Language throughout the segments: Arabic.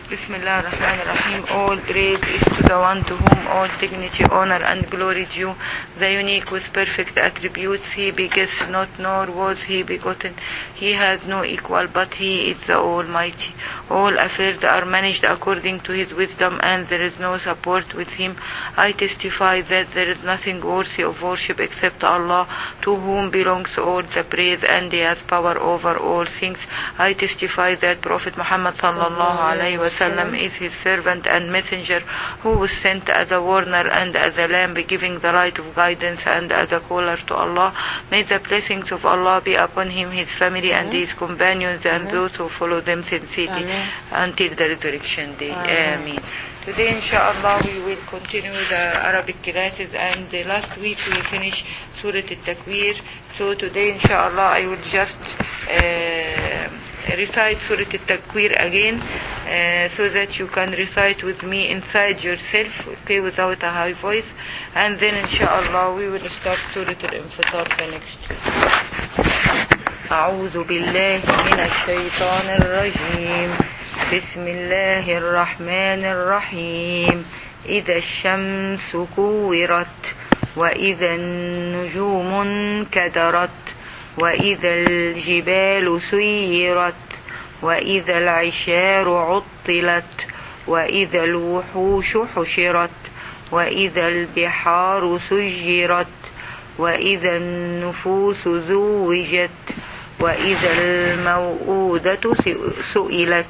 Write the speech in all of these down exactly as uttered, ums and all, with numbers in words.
Bismillah ar-Rahman ar-Rahim. All praise is to the one to whom all dignity, honor and glory due, the unique with perfect attributes. He begets not, nor was he begotten. He has no equal, but he is the Almighty. All affairs are managed according to his wisdom, and there is no support with him. I testify that there is nothing worthy of worship except Allah, to whom belongs all the praise, and he has power over all things. I testify that Prophet Muhammad sallallahu alayhi wa sallam is his servant and messenger, who was sent as a warner and as a lamb, giving the light of guidance, and as a caller to Allah. May the blessings of Allah be upon him, his family and his companions, and those who follow them sincerely until the resurrection day. Ameen. Today, inshallah, we will continue the Arabic classes, and the last week we finished Surah Al-Takwir. So today, inshallah, I will just uh, recite Surah Al-Takwir again, uh, so that you can recite with me inside yourself, okay, without a high voice. And then, inshallah, we will start Surah Al-Infitar the next. أعوذ بالله من الشيطان الرجيم. بسم الله الرحمن الرحيم. إذا الشمس كورت وإذا النجوم انكدرت وإذا الجبال سيرت وإذا العشار عطلت وإذا الوحوش حشرت وإذا البحار سجرت وإذا النفوس زوجت وإذا الموءودة سئلت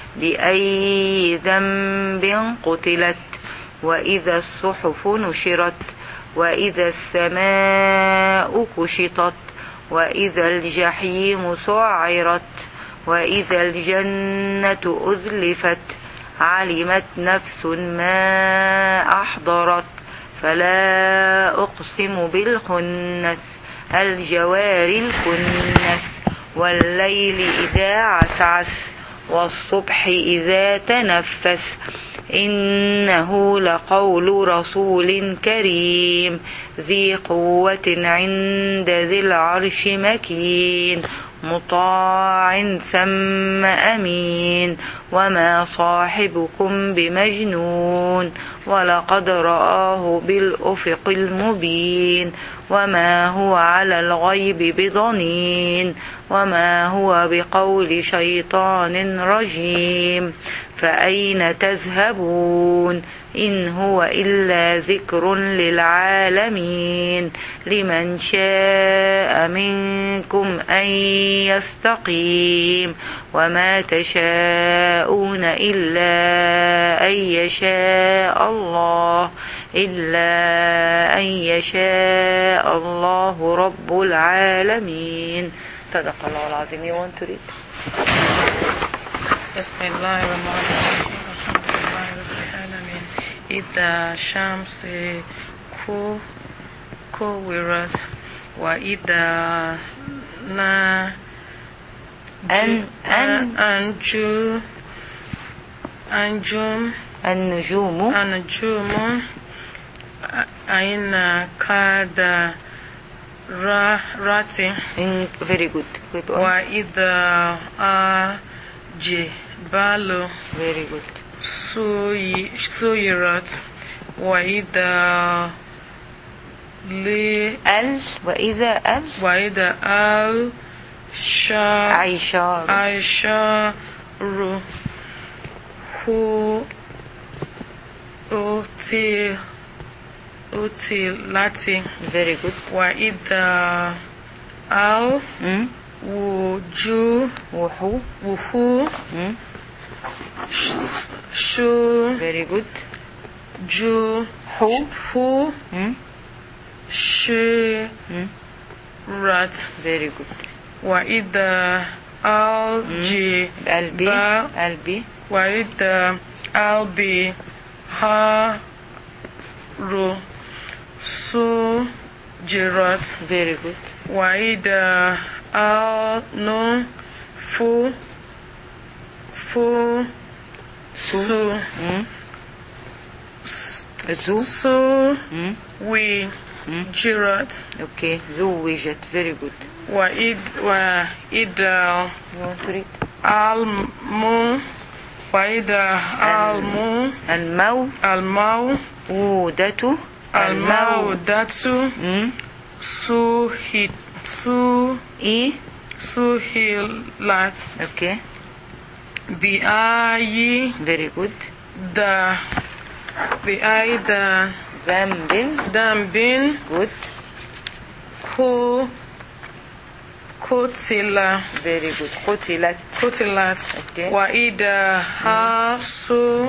بأي ذنب قتلت وإذا الصحف نشرت وإذا السماء كشطت وإذا الجحيم سعرت وإذا الجنة أزلفت علمت نفس ما أحضرت فلا أقسم بالخنس الجوار الكنس والليل إذا عسعس والصبح إذا تنفس إنه لقول رسول كريم ذي قوة عند ذي العرش مكين مطاع ثم أمين وما صاحبكم بمجنون ولقد رآه بالأفق المبين وما هو على الغيب بضنين وما هو بقول شيطان رجيم فأين تذهبون إن هو إلا ذكر للعالمين لمن شاء منكم أن يستقيم وما تشاءون إلا أن يشاء الله إلا أن يشاء الله رب العالمين. صدق الله العظيم. You want to read? بسم الله الرحمن الرحيم. إذا الشمس كورت وإذا نا أن أن أنجو أنجوم النجوم النجوم أين كاد راتي. Very good. Good one. وإذا الجبال Very good. سيرت وإذا لي ال وإذا ال وإذا ال شا عيشار عيشار هو أوتي أوتي لاتي. Very good. وإذا ال mm. وجو وحو وحو mm. شو Very good. جو حو هو mm. شي mm. رات. Very good. وإذا الجي قلبي قلبي وإذا البي ها رو سو جرات. Very good. وإذا النو فو فو سو mm. ذو سو mm. وي mm. جرات. Okay. زوجت. Very good. وإذا وإذا You want to read? المو وإذا المو المو الموءودة الموءودة مم. سهلت سو إيه سهلت okay بأي very good the بأي the ذنب ذنب good كو قتل very good قتلت قتلت okay وإذا حاسو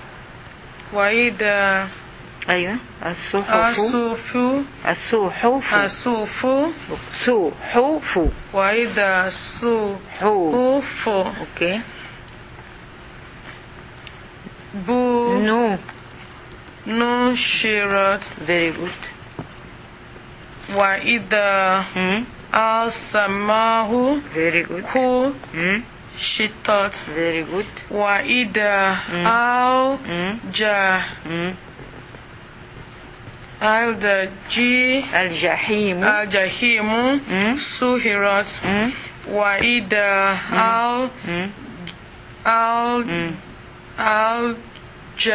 وإذا أيوة الصحف الصحف الصحف الصحف صحف وإذا الصحف okay بو no نشرت very good وإذا hmm? السماء very good hmm? كشطت very good وإذا الج hmm? الجي الجحيم الجحيم hmm? سهرت hmm? وإذا ال hmm? ال الج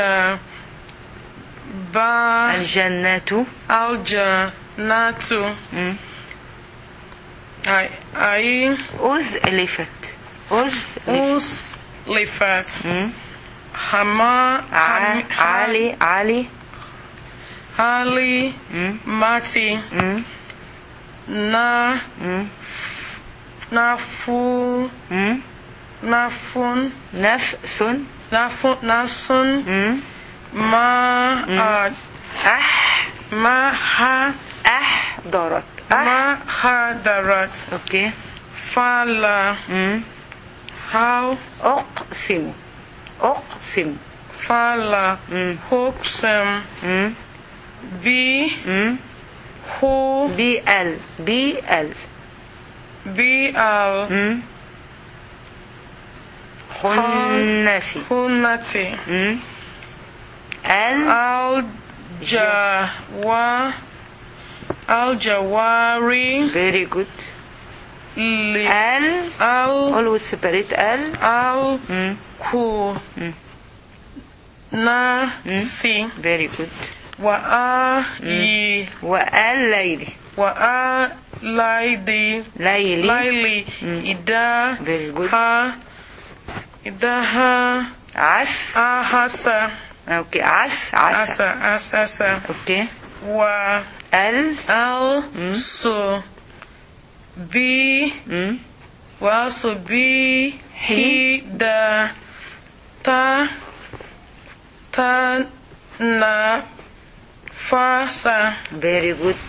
با الجنة الجنة hmm? أي أي أزلفت أزلفت أزلفت hmm? حما ع- علي علي علي hmm? ماتي hmm? نا hmm? نفو hmm? نفون نفس نفو نفسون hmm? ما أح ما ح أحضرت ما حضرت okay فلا hmm? هاو أقسم أقسم فلا hmm? حكسم hmm? بي hmm? هو بي ال بي ال بي ال hmm? خنسي هنتي hmm? ال الجوا الجواري very good ال ال ال always separate ال ال hmm? كو hmm? ناسي very good وآي والليل وآلايدي ليلي ليلي إذا very good ها إذا ها عس أحسا okay عس عس أسا أسا أسا okay و ال ال سو بي hmm? وسو بي هي دا تا تا نا فاسا very good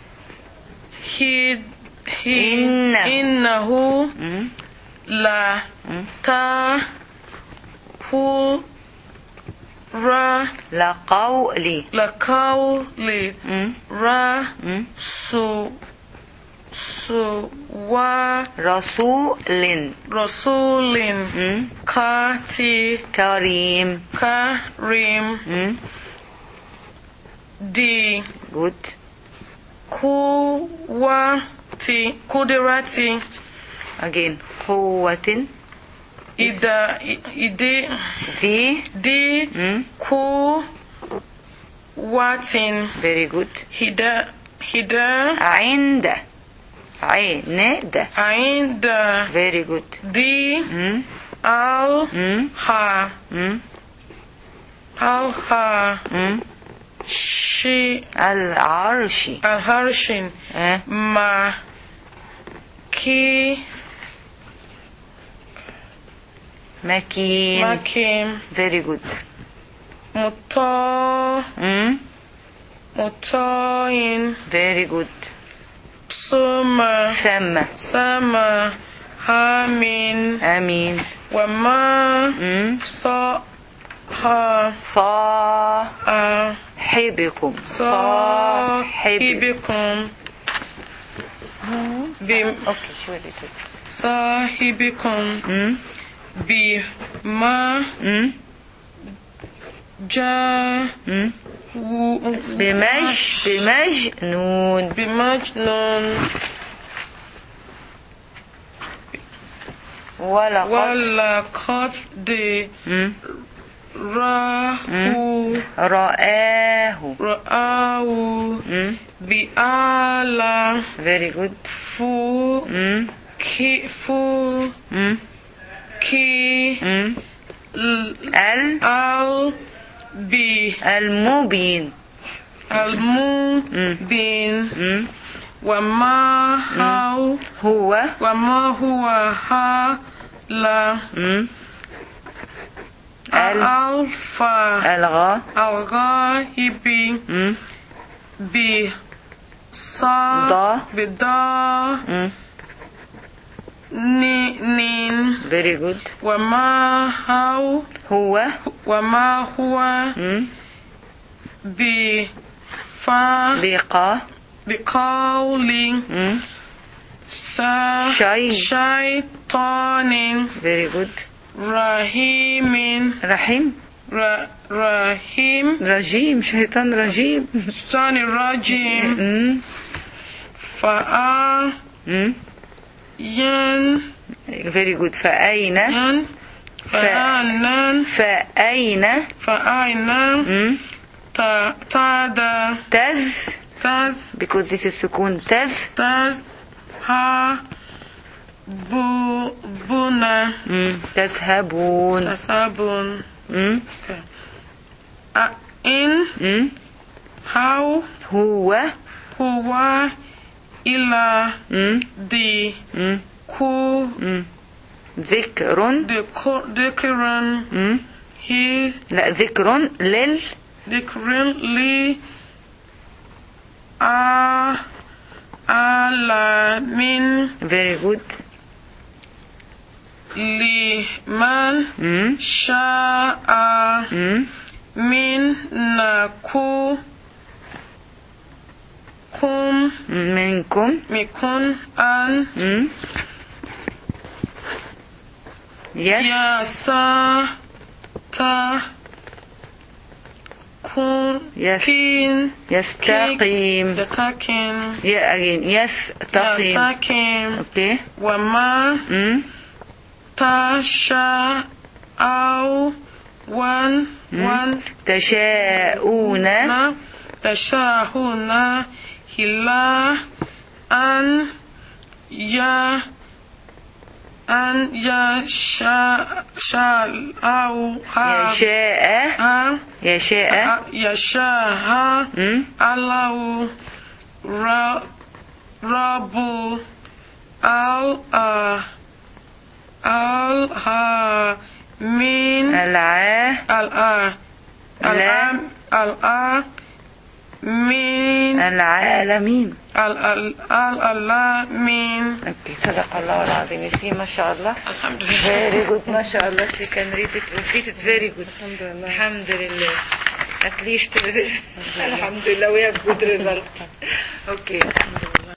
هي هي إنه. إنه hmm? لا hmm? تا هو را لقولي لقولي hmm? را hmm? سو سو و رسول رسول hmm? كاتي كريم كريم hmm? دي good قوتي قدرتي again قوة إذا إدي ذي دي hmm? قوة very good هدا هدا عند عند عند very good دي hmm? ال hmm? ها hmm? ال ها hmm? شي العرش الهرشين eh? ما كي مكين مكين very good مطا hmm? مطاين very good سما ثم سما هامين آمين وما hmm? صا ها صاحبكم صاحبكم بم اوكي شو بدي تقول صاحبكم hmm? بما hmm? جا hmm? بمج بمجنون بمجنون ولقد ولقد مم. رآه رآه رآه مم. بأعلى very good فو مم. كي فو مم. كي مم. ال ال ال بي المبين المبين مم. وما هو هو وما هو ها لا مم. ال ألفا الغا الغائب مم. بصا ضا بضا مم. نين very good وما هو هو وما هو مم. بفا بقى بقول مم. سا شي. شيطان very good رحيم رحيم ر- رحيم رجيم شيطان رجيم الشيطان الرجيم مم. فأ مم. ين very good فأين ين فأنا فأين فأين مم. تا تادا تز تاز because this is سكون تز تاز ها بو بونا مم. تذهبون تسابون مم. إن مم. هاو هو هو إلى مم. دي مم. كو مم. ذكر ذكرن مم. هي لا ذكر لل ذكرن لي آ على من very good لمن مم. شاء مم. من نكو كم منكم مكن أن مم. يس يسا تا كن يس كين يستقيم يتكن yeah again يستقيم يتكن okay وما مم. تشاء أو ون ون تشاءون تشاءون إلا أن يا أن يشاء شاء أو ها يشاء ها يشاء يشاء مم. الله ر- رب ال ال ها من الع الآ الآ الآ من العالمين ال ال ال الله من okay صدق الله العظيم you see ما شاء الله الحمد لله very good ما شاء الله she can read it repeat it very good الحمد لله الحمد لله at least الحمد لله we have good results okay